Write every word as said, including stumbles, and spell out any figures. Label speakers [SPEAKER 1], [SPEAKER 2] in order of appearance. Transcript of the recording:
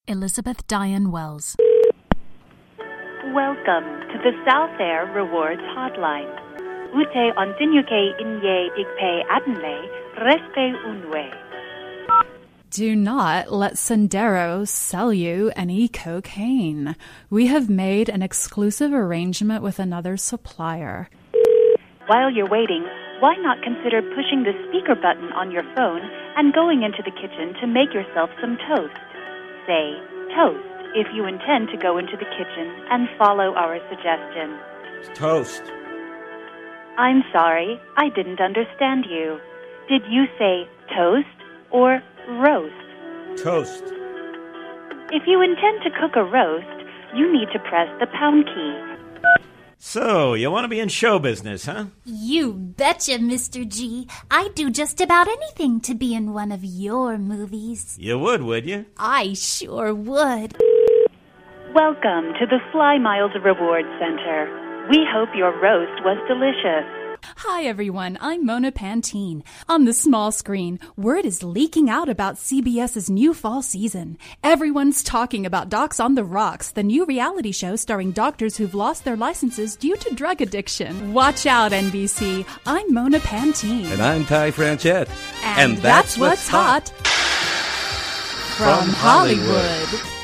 [SPEAKER 1] Elizabeth Diane Wells.
[SPEAKER 2] Welcome to the South Air Rewards Hotline. Ute ontinyuke inye igpe adenle respe unwe.
[SPEAKER 1] Do not let Sendero sell you any cocaine. We have made an exclusive arrangement with another supplier.
[SPEAKER 2] While you're waiting, why not consider pushing the speaker button on your phone and going into the kitchen to make yourself some toast? Say toast if you intend to go into the kitchen and follow our suggestion.
[SPEAKER 3] Toast.
[SPEAKER 2] I'm sorry, I didn't understand you. Did you say toast or roast?
[SPEAKER 3] Toast.
[SPEAKER 2] If you intend to cook a roast, you need to press the pound key.
[SPEAKER 3] So, you want to be in show business, huh?
[SPEAKER 4] You betcha, Mister G. I'd do just about anything to be in one of your movies.
[SPEAKER 3] You would, would you?
[SPEAKER 4] I sure would.
[SPEAKER 2] Welcome to the Fly Miles Reward Center. We hope your roast was delicious.
[SPEAKER 1] Hi, everyone. I'm Mona Pantene. On the small screen, word is leaking out about CBS's new fall season. Everyone's talking about Docs on the Rocks, the new reality show starring doctors who've lost their licenses due to drug addiction. Watch out, N B C. I'm Mona Pantene.
[SPEAKER 5] And I'm Ty Franchette.
[SPEAKER 1] And, and that's, that's what's hot, hot from Hollywood. Hollywood.